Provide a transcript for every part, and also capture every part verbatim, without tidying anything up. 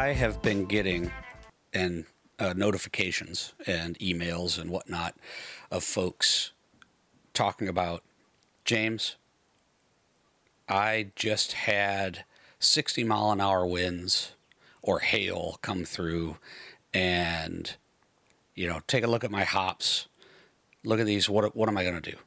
I have been getting and uh, notifications and emails and whatnot of folks talking about, James, I just had sixty mile an hour winds or hail come through, and you know, take a look at my hops. Look at these. What what am I going to do?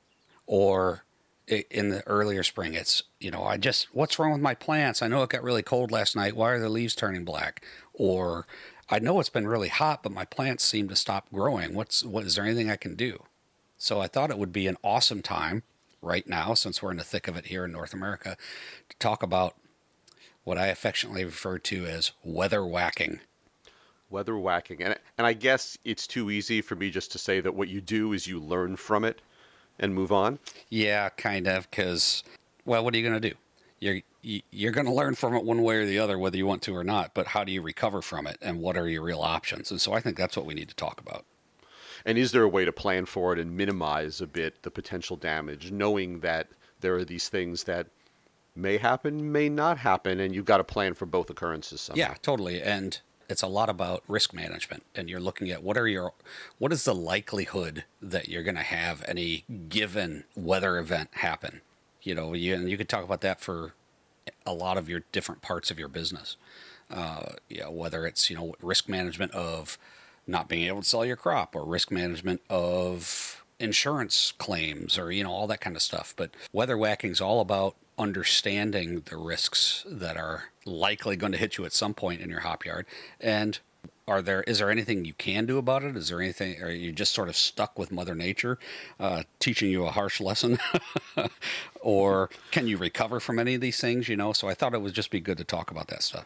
Or in the earlier spring, it's, you know, I just, what's wrong with my plants? I know it got really cold last night. Why are the leaves turning black? Or I know it's been really hot, but my plants seem to stop growing. What's, what, is there anything I can do? So I thought it would be an awesome time right now, since we're in the thick of it here in North America, to talk about what I affectionately refer to as weather whacking. Weather whacking. And, and I guess it's too easy for me just to say that what you do is you learn from it and move on. Yeah, kind of, because, well, what are you going to do? You're you're going to learn from it one way or the other, whether you want to or not. But how do you recover from it, and what are your real options? And so I think that's what we need to talk about. And is there a way to plan for it and minimize a bit the potential damage, knowing that there are these things that may happen, may not happen, and you've got to plan for both occurrences somehow? Yeah, totally. And it's a lot about risk management, and you're looking at what are your, what is the likelihood that you're going to have any given weather event happen? You know, you, and you could talk about that for a lot of your different parts of your business. Uh, yeah, whether it's, you know, risk management of not being able to sell your crop, or risk management of insurance claims, or, you know, all that kind of stuff. But weather whacking is all about understanding the risks that are likely going to hit you at some point in your hop yard. And are there, is there anything you can do about it? Is there anything, are you just sort of stuck with Mother Nature uh, teaching you a harsh lesson? Or can you recover from any of these things, you know? So I thought it would just be good to talk about that stuff.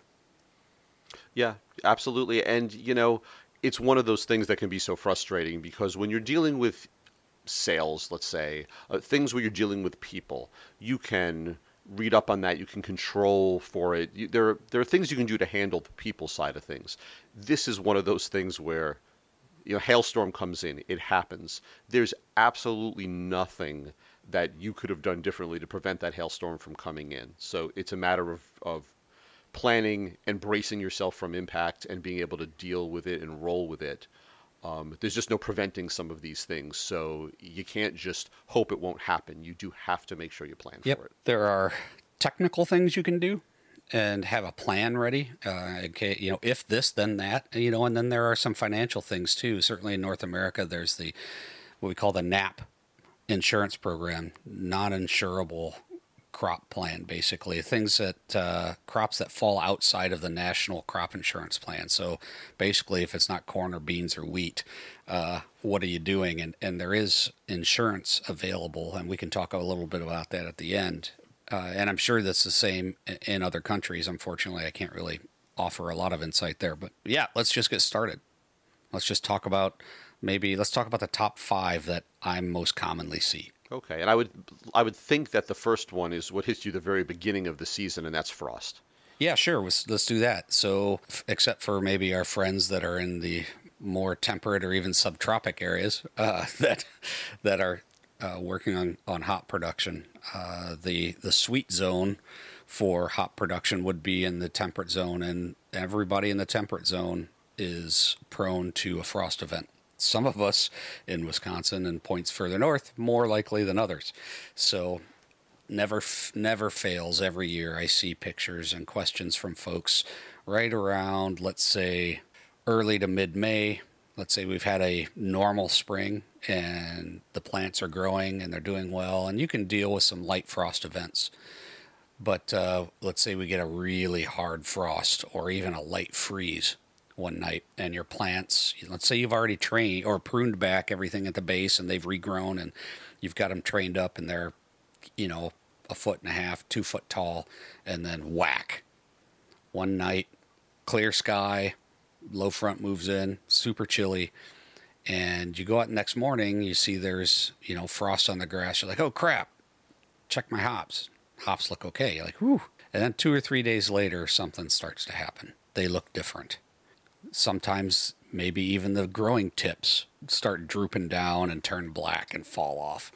Yeah, absolutely. And, you know, it's one of those things that can be so frustrating, because when you're dealing with sales, let's say, uh, things where you're dealing with people, you can read up on that, you can control for it. You, there, there are things you can do to handle the people side of things. This is one of those things where, you know, hailstorm comes in, it happens. There's absolutely nothing that you could have done differently to prevent that hailstorm from coming in. So it's a matter of, of planning and bracing yourself from impact and being able to deal with it and roll with it. Um, there's just no preventing some of these things, so you can't just hope it won't happen. You do have to make sure you plan Yep. for it. There are technical things you can do and have a plan ready. Uh, okay, you know, if this, then that, you know, and then there are some financial things too. Certainly in North America, there's the, what we call the N A P insurance program, non-insurable crop plan, basically things that uh, crops that fall outside of the national crop insurance plan. So basically, if it's not corn or beans or wheat, uh, what are you doing? And and there is insurance available, and we can talk a little bit about that at the end. Uh, and I'm sure that's the same in other countries. Unfortunately, I can't really offer a lot of insight there. But yeah, let's just get started. Let's just talk about maybe let's talk about the top five that I most commonly see. Okay, and I would I would think that the first one is what hits you the very beginning of the season, and that's frost. Yeah, sure. Let's, let's do that. So, f- except for maybe our friends that are in the more temperate or even subtropic areas uh, that that are uh, working on, on hop production, uh, the the sweet zone for hop production would be in the temperate zone, and everybody in the temperate zone is prone to a frost event. Some of us in Wisconsin and points further north more likely than others. So never never fails. Every year I see pictures and questions from folks right around, let's say, early to mid-May. Let's say we've had a normal spring and the plants are growing and they're doing well, and you can deal with some light frost events. But uh, let's say we get a really hard frost or even a light freeze one night, and your plants, let's say you've already trained or pruned back everything at the base and they've regrown and you've got them trained up and they're, you know, a foot and a half, two foot tall, and then whack. One night, clear sky, low front moves in, super chilly, and you go out the next morning, you see there's, you know, frost on the grass. You're like, oh crap, check my hops. Hops look okay. You're like, whew. And then two or three days later, something starts to happen. They look different. Sometimes maybe even the growing tips start drooping down and turn black and fall off.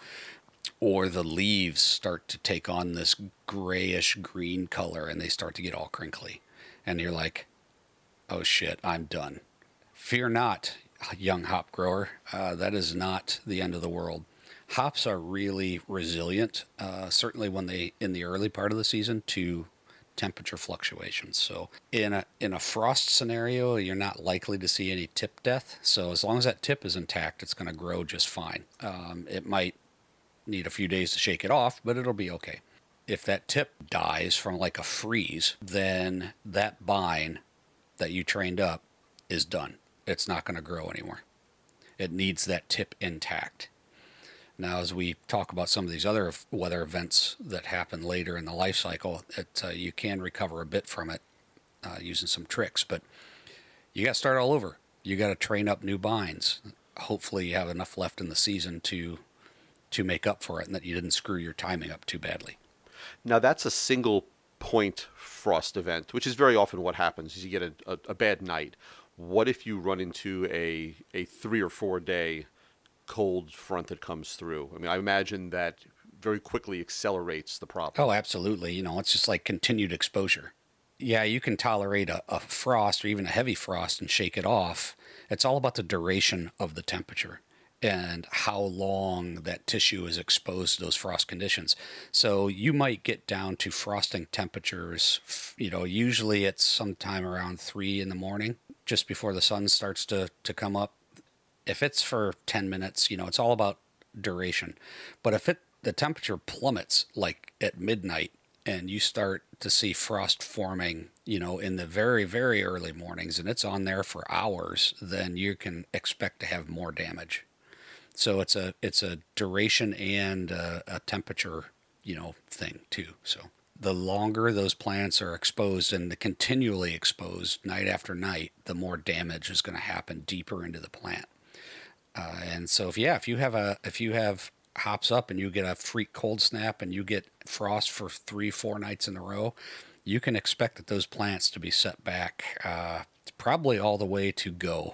Or the leaves start to take on this grayish green color and they start to get all crinkly. And you're like, oh shit, I'm done. Fear not, young hop grower. Uh, that is not the end of the world. Hops are really resilient, uh, certainly when they in the early part of the season to temperature fluctuations. So in a in a frost scenario, you're not likely to see any tip death. So as long as that tip is intact, it's going to grow just fine. Um, it might need a few days to shake it off, but it'll be okay. If that tip dies from like a freeze, then that vine that you trained up is done. It's not going to grow anymore. It needs that tip intact. Now, as we talk about some of these other weather events that happen later in the life cycle, it, uh, you can recover a bit from it uh, using some tricks, but you got to start all over. You got to train up new vines. Hopefully you have enough left in the season to to make up for it and that you didn't screw your timing up too badly. Now, that's a single point frost event, which is very often what happens is you get a, a, a bad night. What if you run into a, a three or four day cold front that comes through? I mean, I imagine that very quickly accelerates the problem. Oh, absolutely. You know, it's just like continued exposure. Yeah, you can tolerate a, a frost or even a heavy frost and shake it off. It's all about the duration of the temperature and how long that tissue is exposed to those frost conditions. So you might get down to frosting temperatures, you know, usually it's sometime around three in the morning, just before the sun starts to, to come up. If it's for ten minutes, you know, it's all about duration. But if it the temperature plummets like at midnight and you start to see frost forming, you know, in the very, very early mornings and it's on there for hours, then you can expect to have more damage. So it's a it's a duration and a, a temperature, you know, thing too. So the longer those plants are exposed and the continually exposed night after night, the more damage is going to happen deeper into the plant. Uh, and so if yeah, if you have a if you have hops up and you get a freak cold snap and you get frost for three, four nights in a row, you can expect that those plants to be set back uh, probably all the way to go.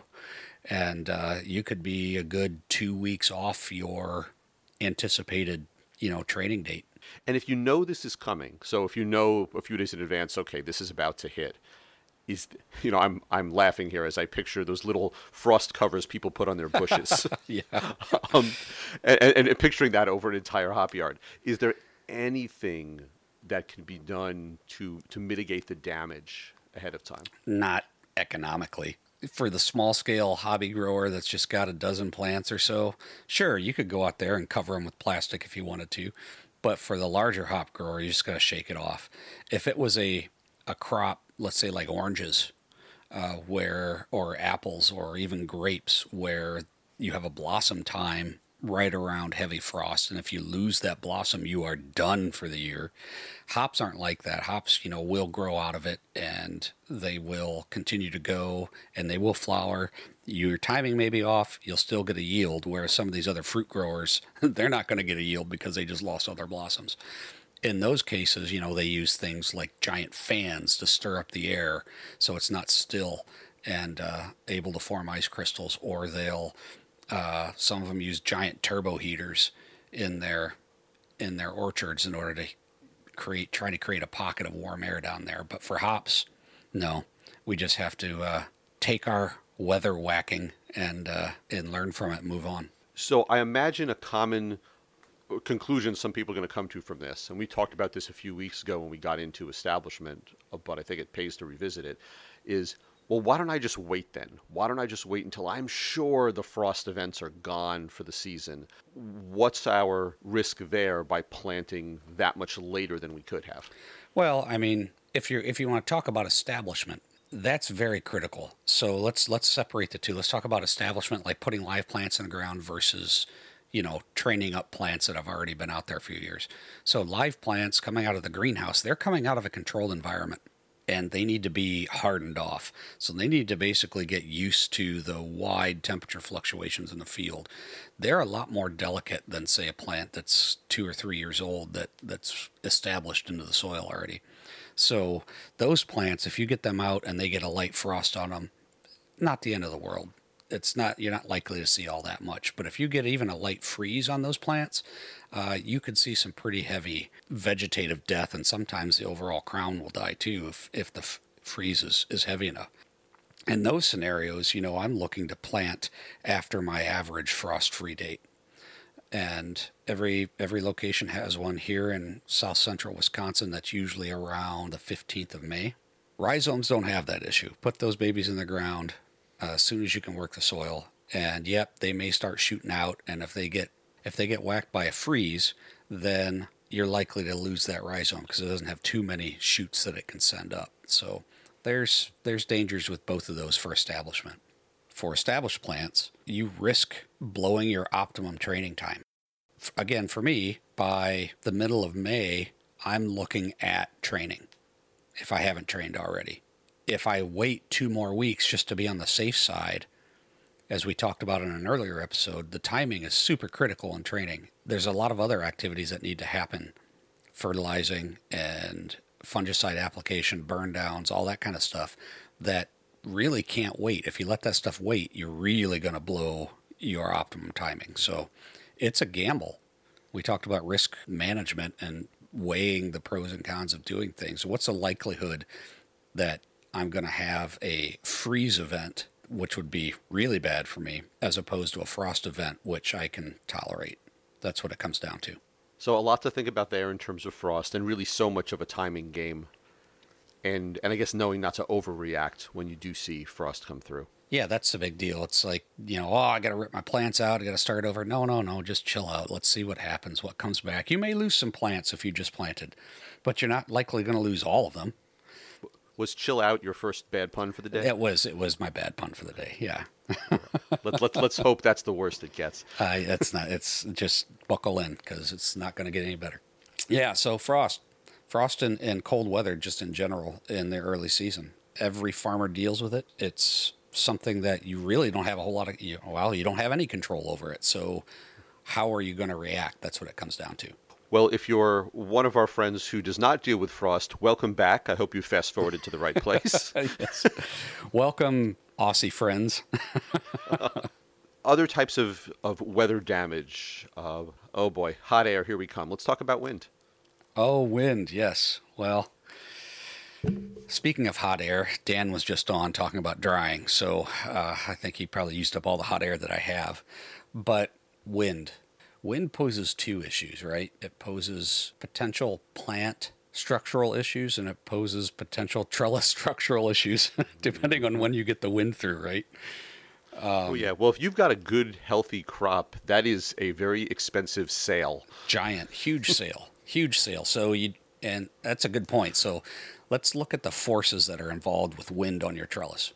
And uh, you could be a good two weeks off your anticipated, you know, training date. And if you know this is coming, so if you know a few days in advance, okay, this is about to hit, is, you know, I'm I'm laughing here as I picture those little frost covers people put on their bushes. Yeah. um, and, and, and picturing that over an entire hop yard. Is there anything that can be done to to mitigate the damage ahead of time? Not economically. For the small scale hobby grower that's just got a dozen plants or so, sure, you could go out there and cover them with plastic if you wanted to. But for the larger hop grower, you just got to shake it off. If it was a, a crop, let's say like oranges, uh, where or apples or even grapes, where you have a blossom time right around heavy frost, and if you lose that blossom, you are done for the year. Hops aren't like that. Hops, you know, will grow out of it, and they will continue to go, and they will flower. Your timing may be off, you'll still get a yield, whereas some of these other fruit growers, they're not going to get a yield because they just lost all their blossoms. In those cases, you know, they use things like giant fans to stir up the air so it's not still and uh, able to form ice crystals, or they'll Uh, some of them use giant turbo heaters in their in their orchards in order to create try to create a pocket of warm air down there. But for hops, no, we just have to uh, take our weather whacking and uh, and learn from it and move on. So I imagine a common conclusion some people are going to come to from this, and we talked about this a few weeks ago when we got into establishment, but I think it pays to revisit it, is, well, why don't I just wait then? Why don't I just wait until I'm sure the frost events are gone for the season? What's our risk there by planting that much later than we could have? Well, I mean, if you're if you want to talk about establishment, that's very critical. So let's let's separate the two. Let's talk about establishment, like putting live plants in the ground versus, you know, training up plants that have already been out there a few years. So live plants coming out of the greenhouse, they're coming out of a controlled environment, and they need to be hardened off. So they need to basically get used to the wide temperature fluctuations in the field. They're a lot more delicate than, say, a plant that's two or three years old that, that's established into the soil already. So those plants, if you get them out and they get a light frost on them, not the end of the world. It's not, you're not likely to see all that much. But if you get even a light freeze on those plants, uh, you could see some pretty heavy vegetative death, and sometimes the overall crown will die too if, if the f- freeze is, is heavy enough. In those scenarios, you know, I'm looking to plant after my average frost-free date. And every every location has one here in south central Wisconsin that's usually around the fifteenth of May. Rhizomes don't have that issue. Put those babies in the ground uh, as soon as you can work the soil, and yep, they may start shooting out. And if they get if they get whacked by a freeze, then you're likely to lose that rhizome because it doesn't have too many shoots that it can send up. So there's there's dangers with both of those for establishment. For established plants, you risk blowing your optimum training time. Again, for me, by the middle of May, I'm looking at training if I haven't trained already. If I wait two more weeks just to be on the safe side, as we talked about in an earlier episode, the timing is super critical in training. There's a lot of other activities that need to happen, fertilizing and fungicide application, burn downs, all that kind of stuff that really can't wait. If you let that stuff wait, you're really going to blow your optimum timing. So it's a gamble. We talked about risk management and weighing the pros and cons of doing things. What's the likelihood that I'm going to have a freeze event, which would be really bad for me, as opposed to a frost event, which I can tolerate? That's what it comes down to. So a lot to think about there in terms of frost, and really so much of a timing game. And and I guess knowing not to overreact when you do see frost come through. Yeah, that's the big deal. It's like, you know, oh, I got to rip my plants out. I got to start over. No, no, no. Just chill out. Let's see what happens, what comes back. You may lose some plants if you just planted, but you're not likely going to lose all of them. Was chill out your first bad pun for the day? It was. It was my bad pun for the day. Yeah. let, let, let's hope that's the worst it gets. Uh, it's not. It's just buckle in because it's not going to get any better. Yeah, so frost. Frost and, and cold weather just in general in the early season. Every farmer deals with it. It's something that you really don't have a whole lot of, you, well, you don't have any control over it. So how are you going to react? That's what it comes down to. Well, if you're one of our friends who does not deal with frost, welcome back. I hope you fast forwarded to the right place. Yes. Welcome, Aussie friends. Other types of, of weather damage. Uh, oh boy, hot air, here we come. Let's talk about wind. Oh, wind, yes. Well, speaking of hot air, Dan was just on talking about drying, so uh, I think he probably used up all the hot air that I have. But wind. Wind poses two issues, right? It poses potential plant structural issues, and it poses potential trellis structural issues, depending on when you get the wind through, right? Um, oh, yeah. Well, if you've got a good, healthy crop, that is a very expensive sale. Giant, huge sale. Huge sale. So you, and that's a good point. So let's look at the forces that are involved with wind on your trellis.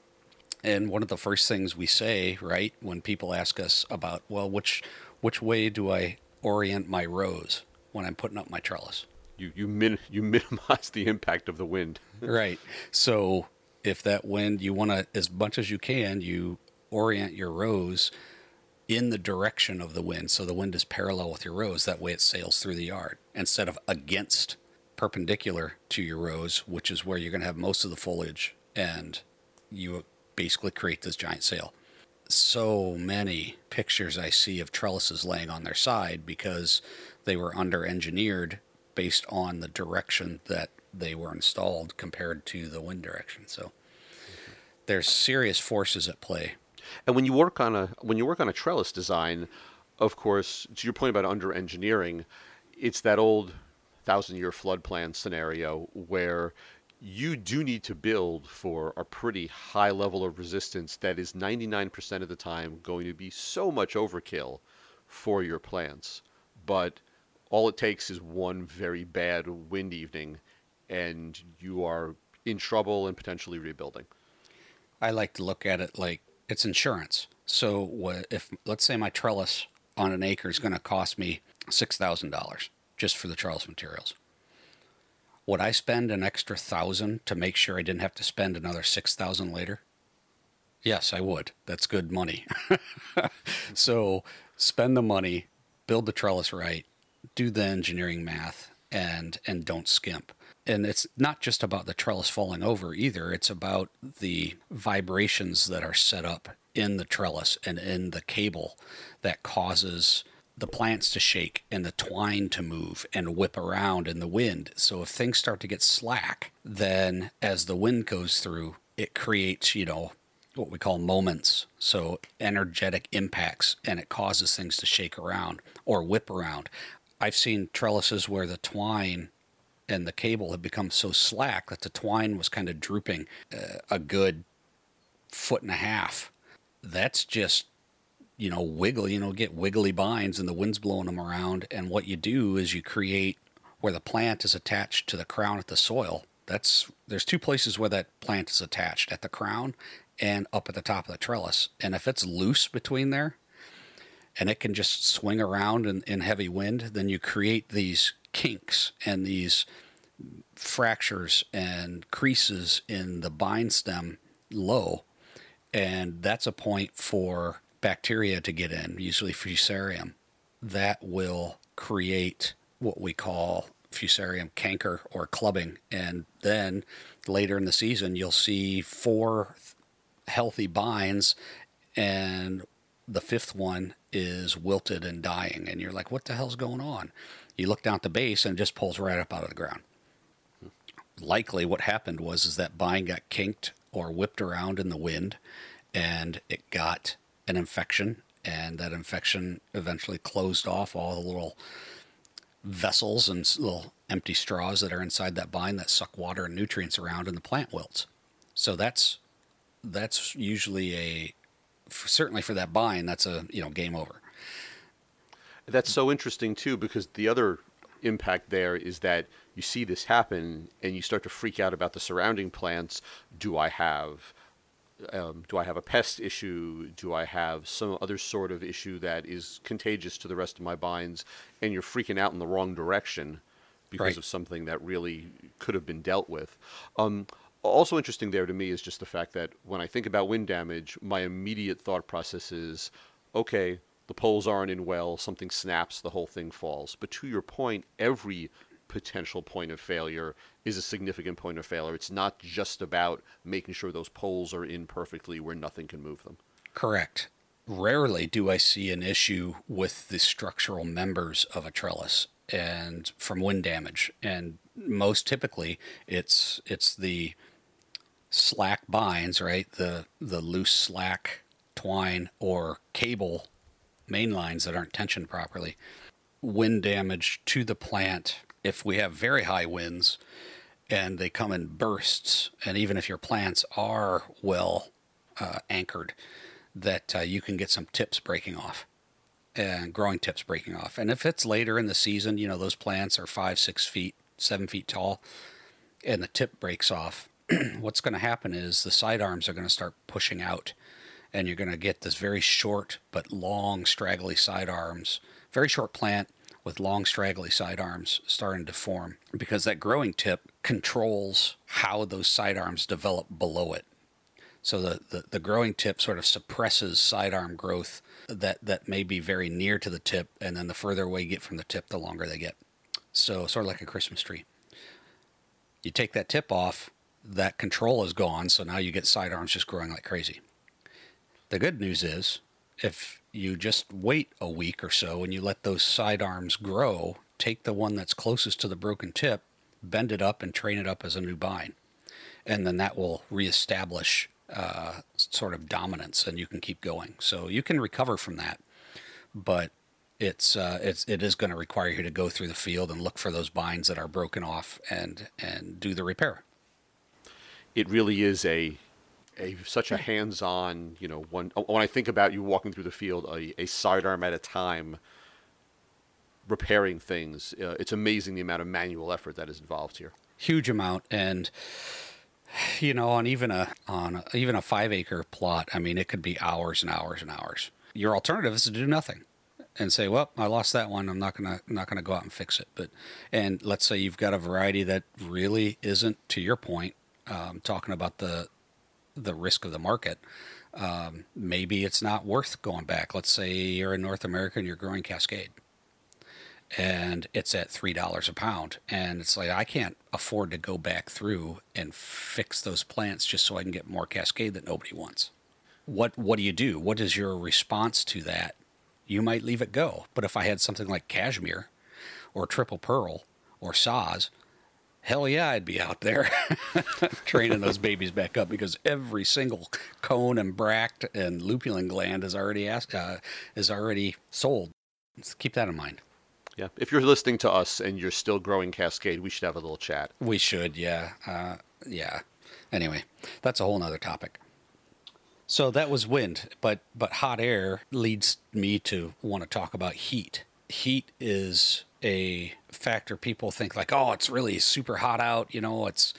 And one of the first things we say, right, when people ask us about, well, which which way do I orient my rows when I'm putting up my trellis? You you min you minimize the impact of the wind. Right. So if that wind, you want to, as much as you can, you orient your rows in the direction of the wind, so the wind is parallel with your rows. That way it sails through the yard instead of against, perpendicular to your rows, which is where you're going to have most of the foliage, and you basically create this giant sail. So many pictures I see of trellises laying on their side because they were under-engineered based on the direction that they were installed compared to the wind direction. So there's serious forces at play. And when you work on a when you work on a trellis design, of course, to your point about under engineering, it's that old thousand year flood plan scenario where you do need to build for a pretty high level of resistance that is ninety-nine percent of the time going to be so much overkill for your plants. But all it takes is one very bad wind evening and you are in trouble and potentially rebuilding. I like to look at it like it's insurance. So what if, let's say my trellis on an acre is going to cost me six thousand dollars just for the trellis materials. Would I spend an extra thousand to make sure I didn't have to spend another six thousand later? Yes, I would. That's good money. So spend the money, build the trellis right, do the engineering math, and and don't skimp. And it's not just about the trellis falling over either. It's about the vibrations that are set up in the trellis and in the cable that causes the plants to shake and the twine to move and whip around in the wind. So if things start to get slack, then as the wind goes through, it creates, you know, what we call moments. So energetic impacts, and it causes things to shake around or whip around. I've seen trellises where the twine and the cable had become so slack that the twine was kind of drooping uh, a good foot and a half. That's just, you know, wiggle, you know, get wiggly binds and the wind's blowing them around. And what you do is you create where the plant is attached to the crown at the soil. That's, there's two places where that plant is attached, at the crown and up at the top of the trellis. And if it's loose between there and it can just swing around in, in heavy wind, then you create these kinks and these fractures and creases in the bind stem low. And that's a point for bacteria to get in, usually Fusarium, that will create what we call Fusarium canker or clubbing. And then later in the season, you'll see four healthy binds and the fifth one is wilted and dying. And you're like, what the hell's going on? You look down at the base and it just pulls right up out of the ground. Likely what happened was is that bind got kinked or whipped around in the wind, and it got an infection, and that infection eventually closed off all the little vessels and little empty straws that are inside that bind that suck water and nutrients around, and the plant wilts. So that's that's usually a, certainly for that bind, that's a, you know, game over. That's so interesting too, because the other impact there is that you see this happen and you start to freak out about the surrounding plants. Do I have um, do I have a pest issue? Do I have some other sort of issue that is contagious to the rest of my binds? And you're freaking out in the wrong direction because right. of something that really could have been dealt with. Um, also interesting there to me is just the fact that when I think about wind damage, my immediate thought process is, okay, the poles aren't in well, something snaps, the whole thing falls. But to your point, every potential point of failure is a significant point of failure. It's not just about making sure those poles are in perfectly where nothing can move them. Correct. Rarely do I see an issue with the structural members of a trellis and from wind damage. And most typically it's it's the slack binds, right? The the loose slack twine or cable main lines that aren't tensioned properly. Wind damage to the plant, if we have very high winds and they come in bursts, and even if your plants are well uh, anchored, that uh, you can get some tips breaking off and growing tips breaking off. And if it's later in the season, you know, those plants are five, six feet, seven feet tall, and the tip breaks off, what's going to happen is the side arms are going to start pushing out. And you're going to get this very short but long, straggly side arms. Very short plant with long, straggly side arms starting to form, because that growing tip controls how those side arms develop below it. So the, the, the growing tip sort of suppresses side arm growth that, that may be very near to the tip, and then the further away you get from the tip, the longer they get. So sort of like a Christmas tree. You take that tip off, that control is gone, so now you get side arms just growing like crazy. The good news is, if you just wait a week or so and you let those side arms grow, take the one that's closest to the broken tip, bend it up and train it up as a new bind. And then that will reestablish uh, sort of dominance, and you can keep going. So you can recover from that, but it's uh, it's it is going to require you to go through the field and look for those binds that are broken off and and do the repair. It really is a A, such a hands-on, you know, one, when I think about you walking through the field, a, a sidearm at a time, repairing things, uh, it's amazing the amount of manual effort that is involved here. Huge amount. And, you know, on even a, on a, even a five acre plot, I mean, it could be hours and hours and hours. Your alternative is to do nothing and say, well, I lost that one. I'm not going to, not going to go out and fix it. But, and let's say you've got a variety that really isn't, to your point, um, talking about the, the risk of the market, um, maybe it's not worth going back. Let's say you're in North America and you're growing Cascade and it's at three dollars a pound. And it's like, I can't afford to go back through and fix those plants just so I can get more Cascade that nobody wants. What, what do you do? What is your response to that? You might leave it go. But if I had something like Cashmere or Triple Pearl or Saaz, hell yeah, I'd be out there training those babies back up, because every single cone and bract and lupulin gland is already asked, uh, is already sold. Let's keep that in mind. Yeah. If you're listening to us and you're still growing Cascade, we should have a little chat. We should, yeah. Uh, yeah. Anyway, that's a whole nother topic. So that was wind, but but hot air leads me to want to talk about heat. Heat is a factor. People think like, oh, it's really super hot out. You know, it's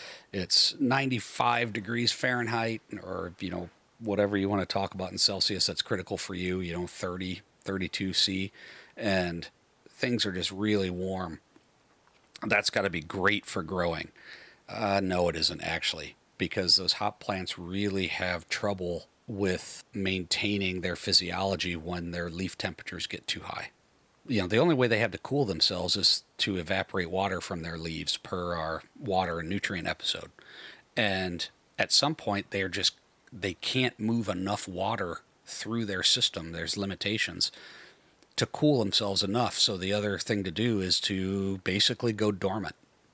it's ninety-five degrees Fahrenheit, or, you know, whatever you want to talk about in Celsius that's critical for you, you know, thirty, thirty-two C, and things are just really warm. That's got to be great for growing. Uh, no, it isn't actually, because those hop plants really have trouble with maintaining their physiology when their leaf temperatures get too high. You know, the only way they have to cool themselves is to evaporate water from their leaves, per our water and nutrient episode. And at some point, they're just, they can't move enough water through their system. There's limitations to cool themselves enough. So the other thing to do is to basically go dormant,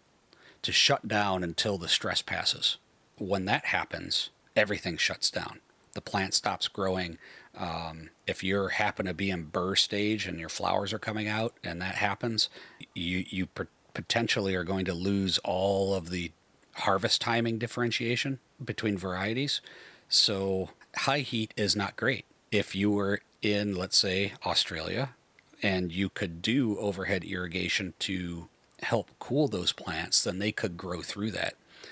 to shut down until the stress passes. When that happens, everything shuts down. The plant stops growing. Um, if you happen to be in burr stage and your flowers are coming out and that happens, you, you p- potentially are going to lose all of the harvest timing differentiation between varieties. So high heat is not great. If you were in, let's say, Australia, and you could do overhead irrigation to help cool those plants, then they could grow through that.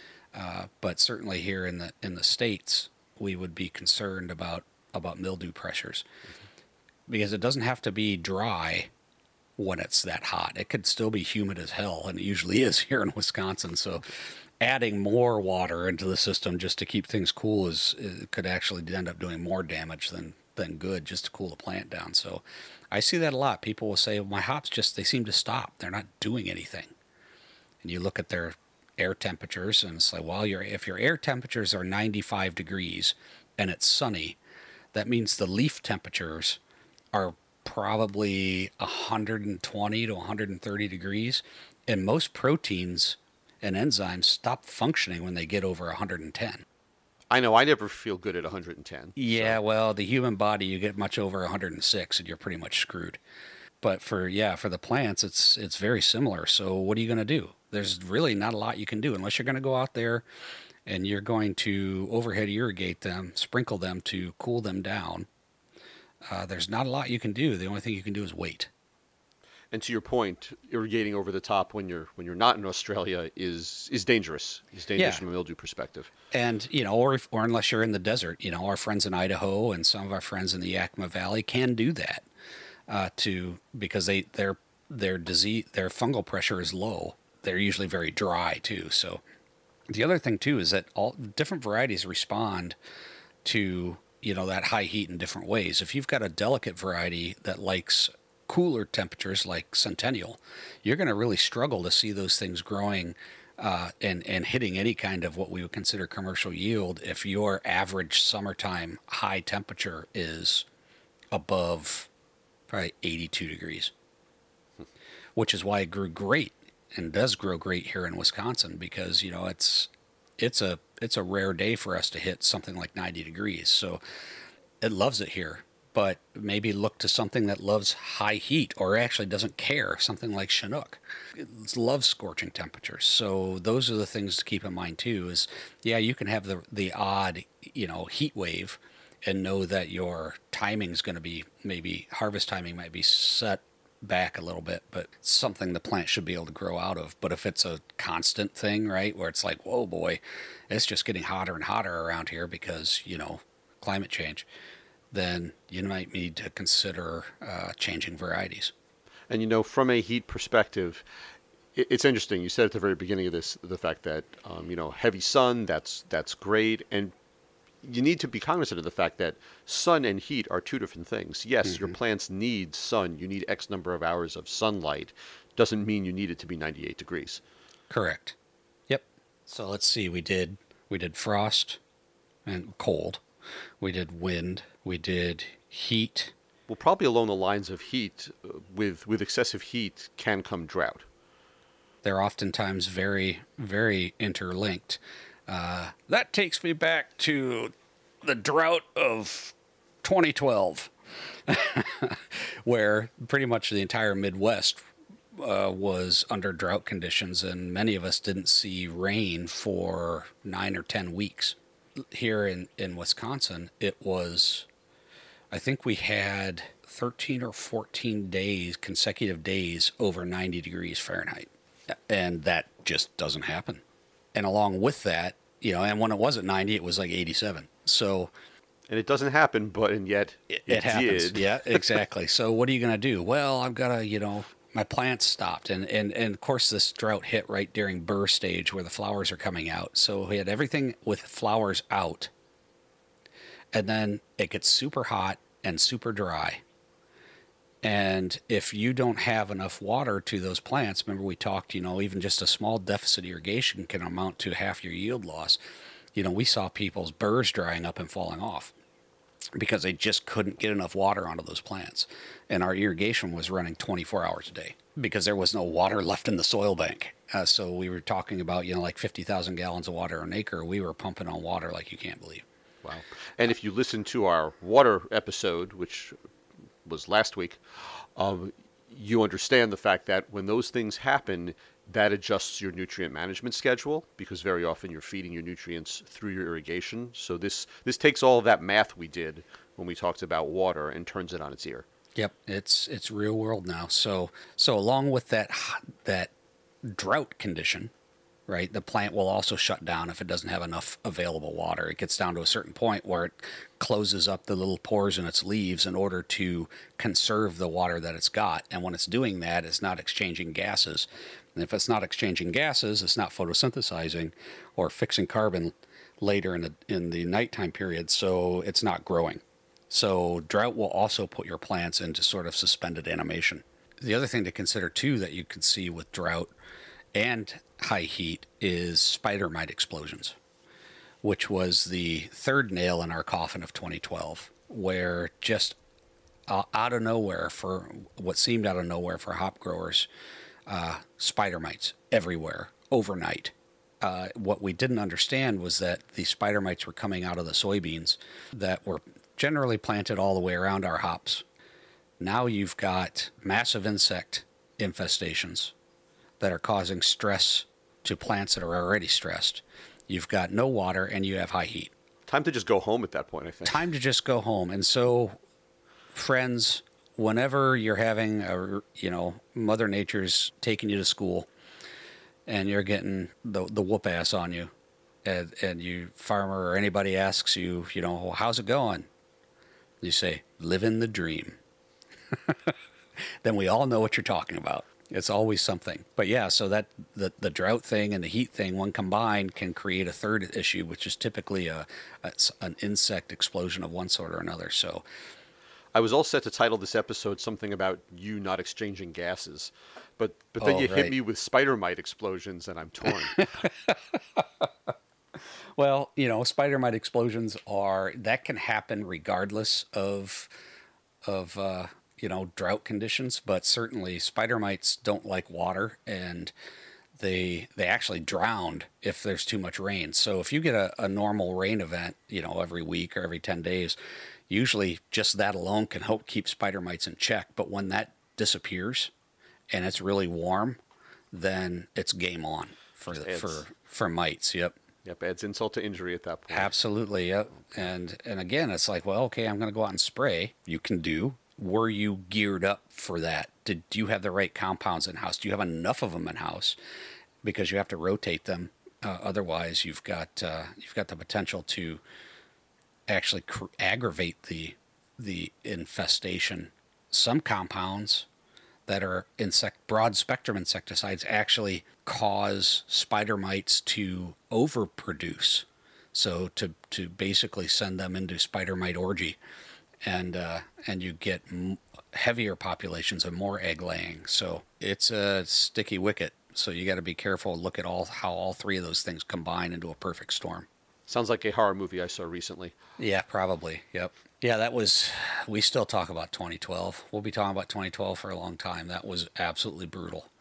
Uh, but certainly here in the in the States, we would be concerned about, about mildew pressures, because it doesn't have to be dry when it's that hot. It could still be humid as hell, and it usually is here in Wisconsin. So adding more water into the system just to keep things cool is, is could actually end up doing more damage than than good, just to cool the plant down. So I see that a lot. People will say, well, my hops just, they seem to stop. They're not doing anything. And you look at their air temperatures and it's like, well, your, if your air temperatures are ninety-five degrees and it's sunny, that means the leaf temperatures are probably one hundred twenty to one hundred thirty degrees. And most proteins and enzymes stop functioning when they get over one hundred ten. I know, I never feel good at one hundred ten. Yeah, so. well, the human body, you get much over one hundred six and you're pretty much screwed. But for, yeah, for the plants, it's it's very similar. So what are you going to do? There's really not a lot you can do unless you're going to go out there and you're going to overhead irrigate them, sprinkle them to cool them down. Uh, there's not a lot you can do. The only thing you can do is wait. And to your point, irrigating over the top when you're when you're not in Australia is is dangerous. It's dangerous Yeah. from a mildew perspective. And, you know, or if, or unless you're in the desert, you know, our friends in Idaho and some of our friends in the Yakima Valley can do that uh, to because they their their disease their fungal pressure is low. They're usually very dry too. So the other thing too is that all different varieties respond to, you know, that high heat in different ways. If you've got a delicate variety that likes cooler temperatures like Centennial, you're going to really struggle to see those things growing uh, and, and hitting any kind of what we would consider commercial yield if your average summertime high temperature is above probably eighty-two degrees, which is why it grew great and does grow great here in Wisconsin, because, you know, it's it's a it's a rare day for us to hit something like ninety degrees. So it loves it here. But maybe look to something that loves high heat or actually doesn't care, something like Chinook. It loves scorching temperatures. So those are the things to keep in mind too, is, yeah, you can have the the odd, you know, heat wave and know that your timing is going to be, maybe harvest timing might be set back a little bit, but something the plant should be able to grow out of. But if it's a constant thing, right, where it's like, whoa, boy, it's just getting hotter and hotter around here because, you know, climate change, then you might need to consider uh, changing varieties. And, you know, from a heat perspective, it, it's interesting. You said at the very beginning of this, the fact that, um, you know, heavy sun, that's that's great. And you need to be cognizant of the fact that sun and heat are two different things. Yes, mm-hmm. Your plants need sun. You need X number of hours of sunlight. Doesn't mean you need it to be ninety-eight degrees. Correct. Yep. So let's see. We did we did frost and cold. We did wind. We did heat. Well, probably along the lines of heat, uh, with with excessive heat can come drought. They're oftentimes very, very interlinked. Uh, that takes me back to the drought of twenty twelve, where pretty much the entire Midwest uh, was under drought conditions, and many of us didn't see rain for nine or ten weeks. Here in, in Wisconsin, it was, I think we had thirteen or fourteen days, consecutive days over ninety degrees Fahrenheit. And that just doesn't happen. And along with that, you know, and when it wasn't ninety, it was like eighty-seven. So, and it doesn't happen, but and yet it, it, it happens. did. Yeah, exactly. So what are you going to do? Well, I've got to, you know, my plants stopped. And, and, and of course, this drought hit right during burr stage where the flowers are coming out. So we had everything with flowers out. And then it gets super hot and super dry. And if you don't have enough water to those plants, remember we talked, you know, even just a small deficit irrigation can amount to half your yield loss. You know, we saw people's burrs drying up and falling off because they just couldn't get enough water onto those plants. And our irrigation was running twenty-four hours a day because there was no water left in the soil bank. Uh, so we were talking about, you know, like fifty thousand gallons of water an acre. We were pumping on water like you can't believe. Wow. And if you listen to our water episode, which was last week, um, you understand the fact that when those things happen, that adjusts your nutrient management schedule because very often you're feeding your nutrients through your irrigation. So this this takes all of that math we did when we talked about water and turns it on its ear. Yep, it's it's real world now. So so along with that that drought condition, right, the plant will also shut down if it doesn't have enough available water. It gets down to a certain point where it closes up the little pores in its leaves in order to conserve the water that it's got. And when it's doing that, it's not exchanging gases. And if it's not exchanging gases, it's not photosynthesizing or fixing carbon later in the in the nighttime period, so it's not growing. So drought will also put your plants into sort of suspended animation. The other thing to consider too that you can see with drought and high heat is spider mite explosions, which was the third nail in our coffin of twenty twelve, where just uh, out of nowhere, for what seemed out of nowhere for hop growers, uh, spider mites everywhere overnight. Uh, what we didn't understand was that the spider mites were coming out of the soybeans that were generally planted all the way around our hops. Now you've got massive insect infestations that are causing stress to plants that are already stressed. You've got no water and you have high heat. Time to just go home at that point, I think. Time to just go home. And so, friends, whenever you're having a, you know, Mother Nature's taking you to school and you're getting the, the whoop ass on you, and, and you, farmer or anybody asks you, you know, well, how's it going? You say, living the dream. Then we all know what you're talking about. It's always something. But yeah, so that the, the drought thing and the heat thing, when combined, can create a third issue, which is typically a, a an insect explosion of one sort or another. So I was all set to title this episode something about you not exchanging gases, but but then Oh, you right. hit me with spider mite explosions, and I'm torn. Well, you know, spider mite explosions are, that can happen regardless of, of uh, you know, drought conditions, but certainly spider mites don't like water, and they they actually drown if there's too much rain. So if you get a, a normal rain event, you know, every week or every ten days, usually just that alone can help keep spider mites in check. But when that disappears and it's really warm, then it's game on for Adds- for for mites. Yep. Yep, adds insult to injury at that point. Absolutely, yep. And and again, it's like, well, okay, I'm going to go out and spray. You can do. Were you geared up for that? Did do you have the right compounds in house? Do you have enough of them in house? Because you have to rotate them. Uh, otherwise, you've got uh, you've got the potential to actually cr- aggravate the the infestation. Some compounds that are insect broad spectrum insecticides actually cause spider mites to overproduce, so to to basically send them into spider mite orgy, and uh, and you get m- heavier populations and more egg laying. So it's a sticky wicket. So you got to be careful. Look at all how all three of those things combine into a perfect storm. Sounds like a horror movie I saw recently. Yeah, probably. Yep. Yeah, that was, we still talk about twenty twelve. We'll be talking about twenty twelve for a long time. That was absolutely brutal.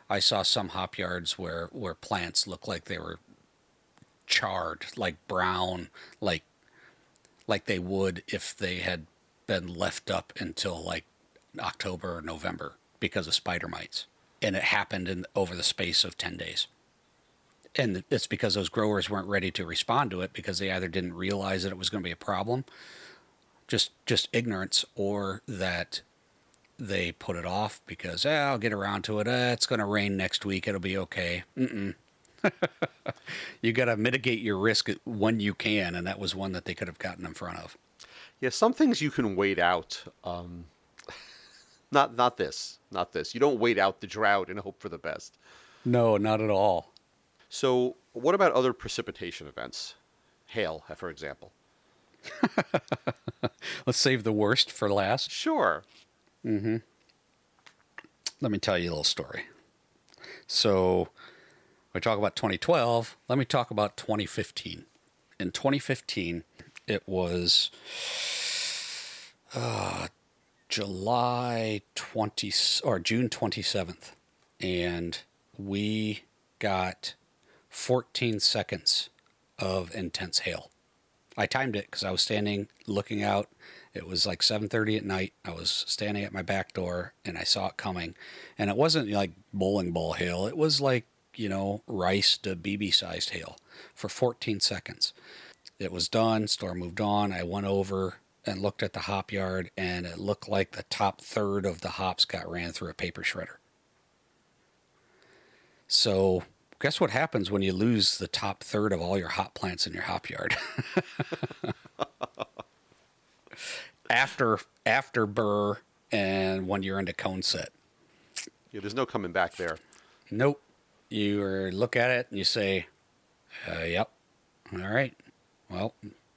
I saw some hop yards where, where plants looked like they were charred, like brown, like like they would if they had been left up until like October or November because of spider mites. And it happened in over the space of ten days. And it's because those growers weren't ready to respond to it because they either didn't realize that it was going to be a problem, just just ignorance, or that they put it off because, eh, I'll get around to it. Eh, it's going to rain next week. It'll be okay. Mm-mm. You got to mitigate your risk when you can, and that was one that they could have gotten in front of. Yeah, some things you can wait out. Um, not not this, not this. You don't wait out the drought and hope for the best. No, not at all. So, what about other precipitation events? Hail, for example. Let's save the worst for last. Sure. Mm-hmm. Let me tell you a little story. So, we talk about twenty twelve. Let me talk about twenty fifteen. In twenty fifteen, it was uh, July twentieth or June twenty-seventh, and we got fourteen seconds of intense hail. I timed it because I was standing looking out. It was like seven thirty at night. I was standing at my back door and I saw it coming. And it wasn't like bowling ball hail. It was like, you know, rice to B B sized hail for fourteen seconds. It was done. Store moved on. I went over and looked at the hop yard, and it looked like the top third of the hops got ran through a paper shredder. So guess what happens when you lose the top third of all your hop plants in your hop yard? after after burr and when you're into cone set. Yeah, there's no coming back there. Nope. You look at it and you say, uh, yep, all right. Well,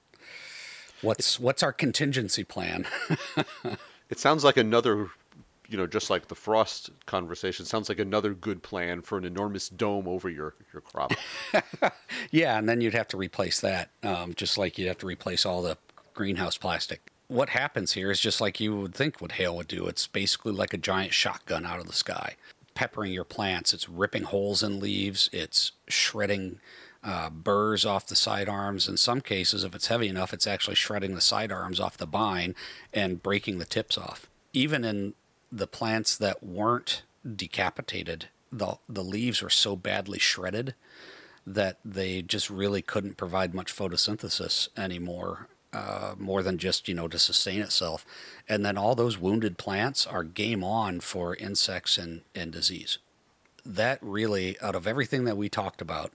what's what's our contingency plan? It sounds like another, you know, just like the frost conversation, sounds like another good plan for an enormous dome over your, your crop. Yeah, and then you'd have to replace that, um, just like you'd have to replace all the greenhouse plastic. What happens here is just like you would think what hail would do. It's basically like a giant shotgun out of the sky, peppering your plants. It's ripping holes in leaves. It's shredding uh, burrs off the side arms. In some cases, if it's heavy enough, it's actually shredding the side arms off the vine and breaking the tips off. Even in the plants that weren't decapitated, the the leaves were so badly shredded that they just really couldn't provide much photosynthesis anymore, uh, more than just, you know, to sustain itself. And then all those wounded plants are game on for insects and, and disease. That really, out of everything that we talked about,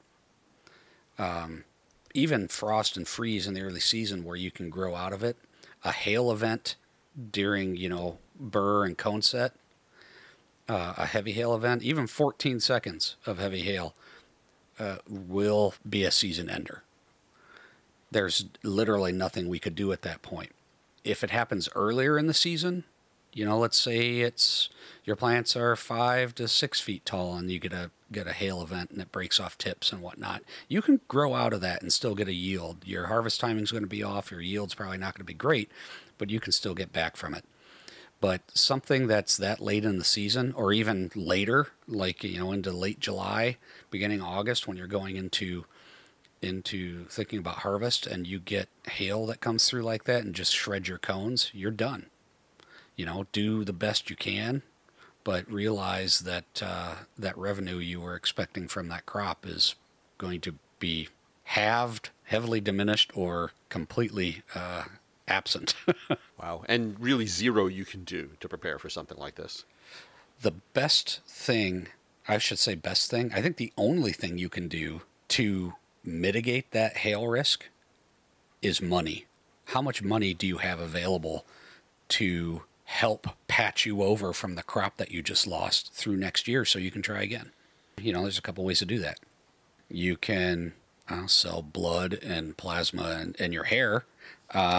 um, even frost and freeze in the early season where you can grow out of it, a hail event during, you know, burr and cone set, uh, a heavy hail event, even fourteen seconds of heavy hail uh, will be a season ender. There's literally nothing we could do at that point. If it happens earlier in the season, you know, let's say it's your plants are five to six feet tall and you get a get a hail event and it breaks off tips and whatnot, you can grow out of that and still get a yield. Your harvest timing is going to be off. Your yield's probably not going to be great, but you can still get back from it. But something that's that late in the season, or even later, like, you know, into late July, beginning August, when you're going into into thinking about harvest and you get hail that comes through like that and just shred your cones, you're done. You know, do the best you can, but realize that uh, that revenue you were expecting from that crop is going to be halved, heavily diminished, or completely uh, absent. Wow. And really zero you can do to prepare for something like this. The best thing, I should say best thing, I think the only thing you can do to mitigate that hail risk is money. How much money do you have available to help patch you over from the crop that you just lost through next year so you can try again? You know, there's a couple ways to do that. You can uh, sell blood and plasma and, and your hair. Uh,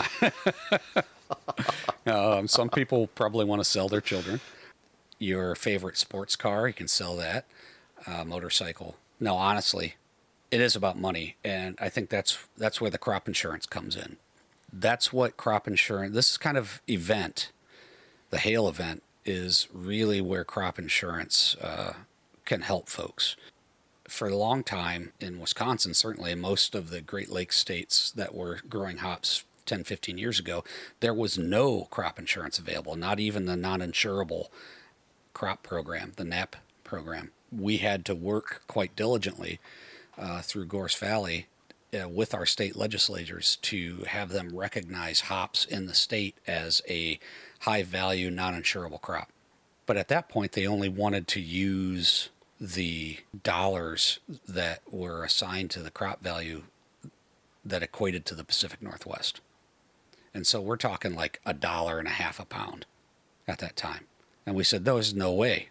um, some people probably want to sell their children. Your favorite sports car, you can sell that. Uh, motorcycle. No, honestly, it is about money, and I think that's that's where the crop insurance comes in. That's what crop insurance, this kind of event, the hail event, is really where crop insurance uh, can help folks. For a long time in Wisconsin, certainly in most of the Great Lakes states that were growing hops ten, fifteen years ago, there was no crop insurance available, not even the non-insurable crop program, the N A P program. We had to work quite diligently uh, through Gorse Valley uh, with our state legislators to have them recognize hops in the state as a high-value, non-insurable crop. But at that point, they only wanted to use the dollars that were assigned to the crop value that equated to the Pacific Northwest. And so we're talking like a dollar and a half a pound at that time. And we said, there's no way.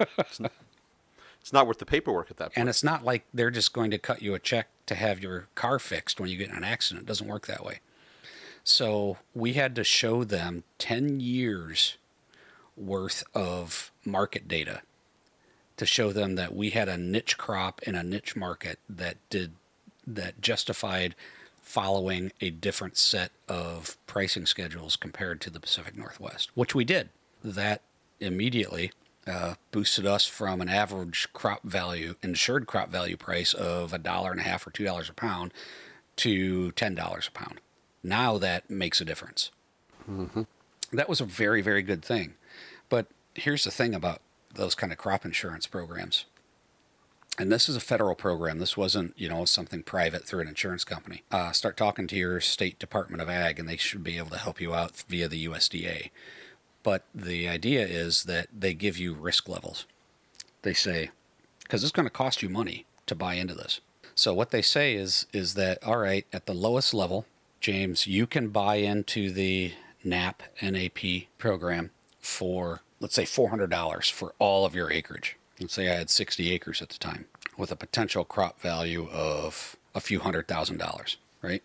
It's not worth the paperwork at that point. And it's not like they're just going to cut you a check to have your car fixed when you get in an accident. It doesn't work that way. So we had to show them ten years worth of market data to show them that we had a niche crop in a niche market that did that justified following a different set of pricing schedules compared to the Pacific Northwest, which we did. That immediately uh, boosted us from an average crop value, insured crop value price of a dollar and a half or two dollars a pound to ten dollars a pound. Now that makes a difference. Mm-hmm. That was a very, very good thing. But here's the thing about those kind of crop insurance programs. And this is a federal program. This wasn't, you know, something private through an insurance company. Uh, start talking to your state Department of Ag, and they should be able to help you out via the U S D A. But the idea is that they give you risk levels. They say, because it's going to cost you money to buy into this. So what they say is, is that, all right, at the lowest level, James, you can buy into the N A P, N A P program for, let's say, four hundred dollars for all of your acreage. Let's say I had sixty acres at the time with a potential crop value of a few hundred thousand dollars, right?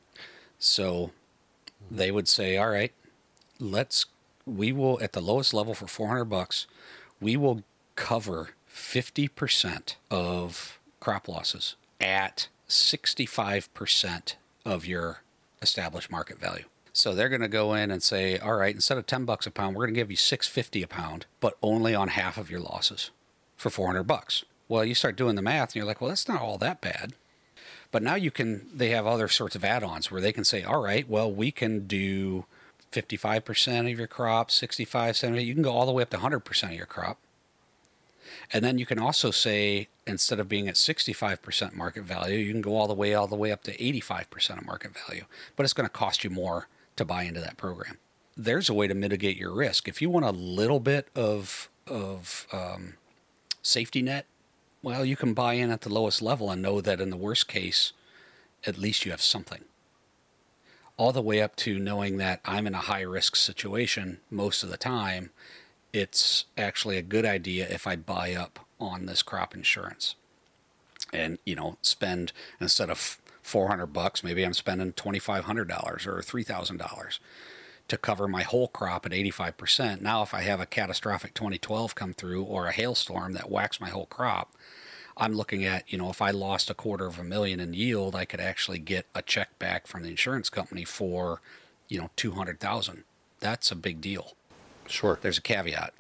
So they would say, all right, let's, we will, at the lowest level for four hundred bucks, we will cover fifty percent of crop losses at sixty-five percent of your established market value. So they're going to go in and say, all right, instead of ten bucks a pound, we're going to give you six fifty a pound, but only on half of your losses for four hundred bucks. Well, you start doing the math and you're like, well, that's not all that bad. But now you can, they have other sorts of add-ons where they can say, all right, well, we can do fifty-five percent of your crop, sixty-five, seventy, you can go all the way up to one hundred percent of your crop. And then you can also say, instead of being at sixty-five percent market value, you can go all the way, all the way up to eighty-five percent of market value. But it's going to cost you more to buy into that program. There's a way to mitigate your risk. If you want a little bit of, of um, safety net, well, you can buy in at the lowest level and know that in the worst case, at least you have something. All the way up to knowing that I'm in a high-risk situation most of the time, it's actually a good idea if I buy up on this crop insurance and, you know, spend, instead of four hundred bucks, maybe I'm spending twenty-five hundred dollars or three thousand dollars to cover my whole crop at eighty-five percent. Now, if I have a catastrophic twenty twelve come through or a hailstorm that whacks my whole crop, I'm looking at, you know, if I lost a quarter of a million in yield, I could actually get a check back from the insurance company for, you know, two hundred thousand dollars. That's a big deal. Sure. There's a caveat.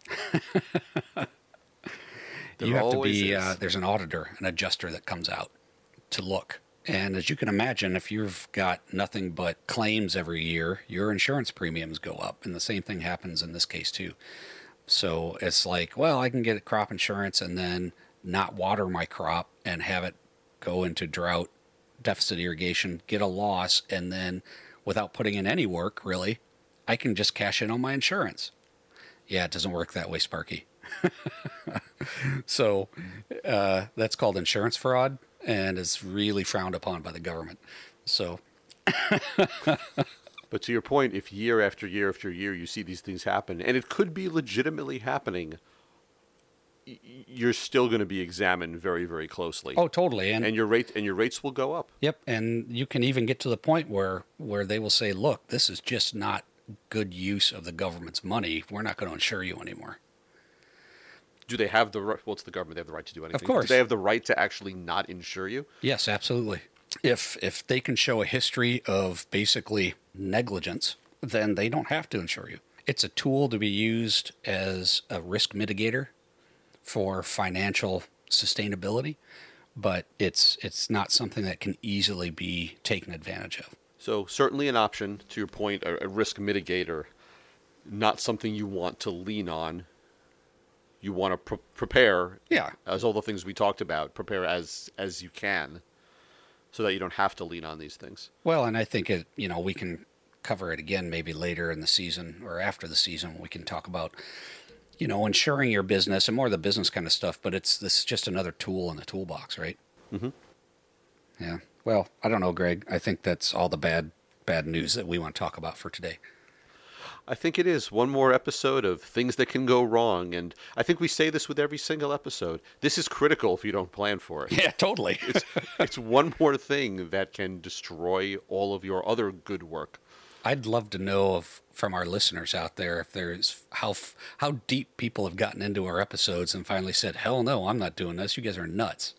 You have to be, uh, there's an auditor, an adjuster that comes out to look. And as you can imagine, if you've got nothing but claims every year, your insurance premiums go up. And the same thing happens in this case too. So it's like, well, I can get crop insurance and then not water my crop and have it go into drought, deficit irrigation, get a loss, and then without putting in any work, really, I can just cash in on my insurance. Yeah, it doesn't work that way, Sparky. So uh, that's called insurance fraud, and is really frowned upon by the government. So, but to your point, if year after year after year you see these things happen, and it could be legitimately happening, y- you're still going to be examined very, very closely. Oh, totally, and, and your rate and your rates will go up. Yep, and you can even get to the point where where they will say, "Look, this is just not good use of the government's money. We're not going to insure you anymore." Do they have the right? Well, it's the government. They have the right to do anything. Of course. Do they have the right to actually not insure you? Yes, absolutely. If if they can show a history of basically negligence, then they don't have to insure you. It's a tool to be used as a risk mitigator for financial sustainability, but it's it's not something that can easily be taken advantage of. So certainly an option, to your point, a, a risk mitigator, not something you want to lean on. You want to pre- prepare, Yeah. as all the things we talked about, prepare as as you can, so that you don't have to lean on these things. Well, and I think it, you know, we can cover it again maybe later in the season or after the season. We can talk about, you know, insuring your business and more of the business kind of stuff, but it's this is just another tool in the toolbox, right? Mm-hmm. Yeah. Well, I don't know, Greg. I think that's all the bad bad news that we want to talk about for today. I think it is one more episode of things that can go wrong, and I think we say this with every single episode. This is critical if you don't plan for it. Yeah, totally. it's, it's one more thing that can destroy all of your other good work. I'd love to know of from our listeners out there if there's how how deep people have gotten into our episodes and finally said, "Hell no, I'm not doing this. You guys are nuts."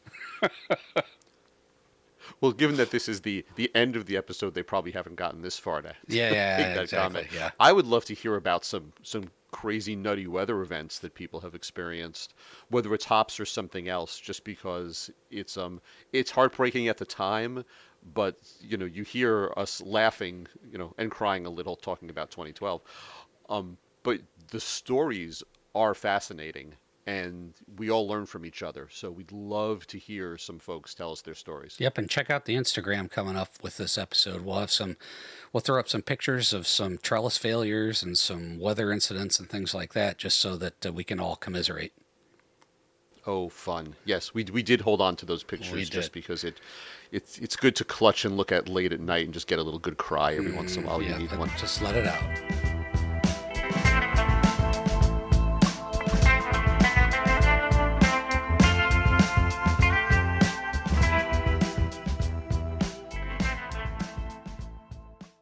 Well, given that this is the, the end of the episode, they probably haven't gotten this far to Yeah, yeah, make that exactly. comment. Yeah. I would love to hear about some, some crazy, nutty weather events that people have experienced, whether it's hops or something else, just because it's um it's heartbreaking at the time, but you know you hear us laughing, you know, and crying a little talking about twenty twelve. Um, but the stories are fascinating. And we all learn from each other. So we'd love to hear some folks tell us their stories. Yep, and check out the Instagram coming up with this episode. We'll have some, we'll throw up some pictures of some trellis failures and some weather incidents and things like that, just so that uh, we can all commiserate. Oh, fun! Yes, we we did hold on to those pictures We just did. because it, it's it's good to clutch and look at late at night and just get a little good cry every once in a while. Yeah, You need but one. just let it out.